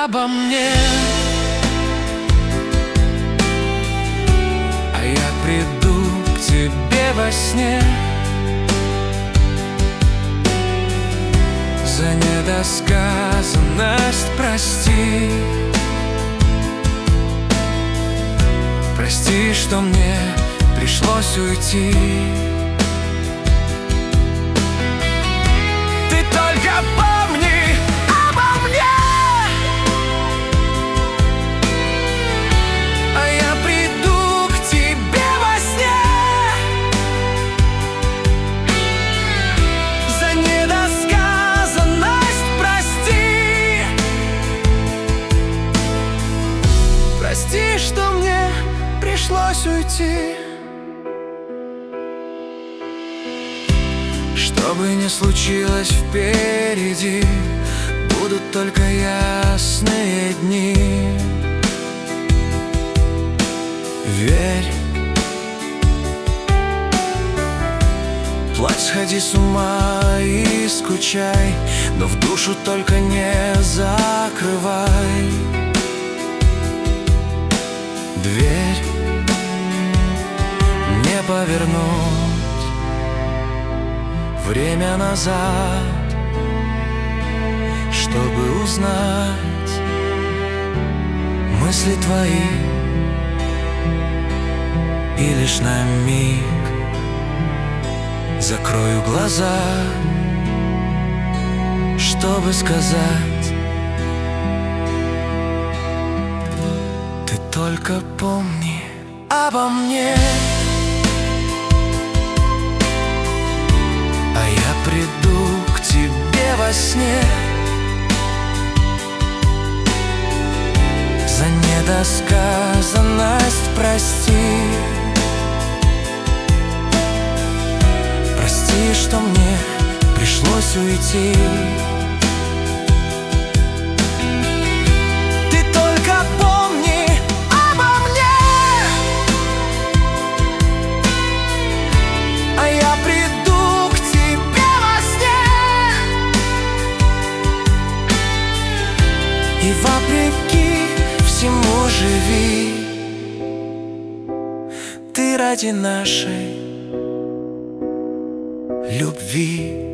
обо мне, а я приду к тебе во сне. За недосказанность прости. Прости, что мне пришлось уйти. Ты только помни обо мне, а я приду к тебе во сне. За недосказанность прости. Прости, что мне пришлось уйти. Что бы ни случилось впереди, будут только ясные дни. Верь, плачь, сходи с ума и скучай, но в душу только не закрывай дверь. Не повернуть время назад, чтобы узнать мысли твои. И лишь на миг закрою глаза, чтобы сказать: ты только помни обо мне, а я приду к тебе во сне. За недосказанность прости. Прости, что мне пришлось уйти. Ты только помни обо мне, а я приду к тебе во сне. И вопреки всему живи. Ты ради нашей любви.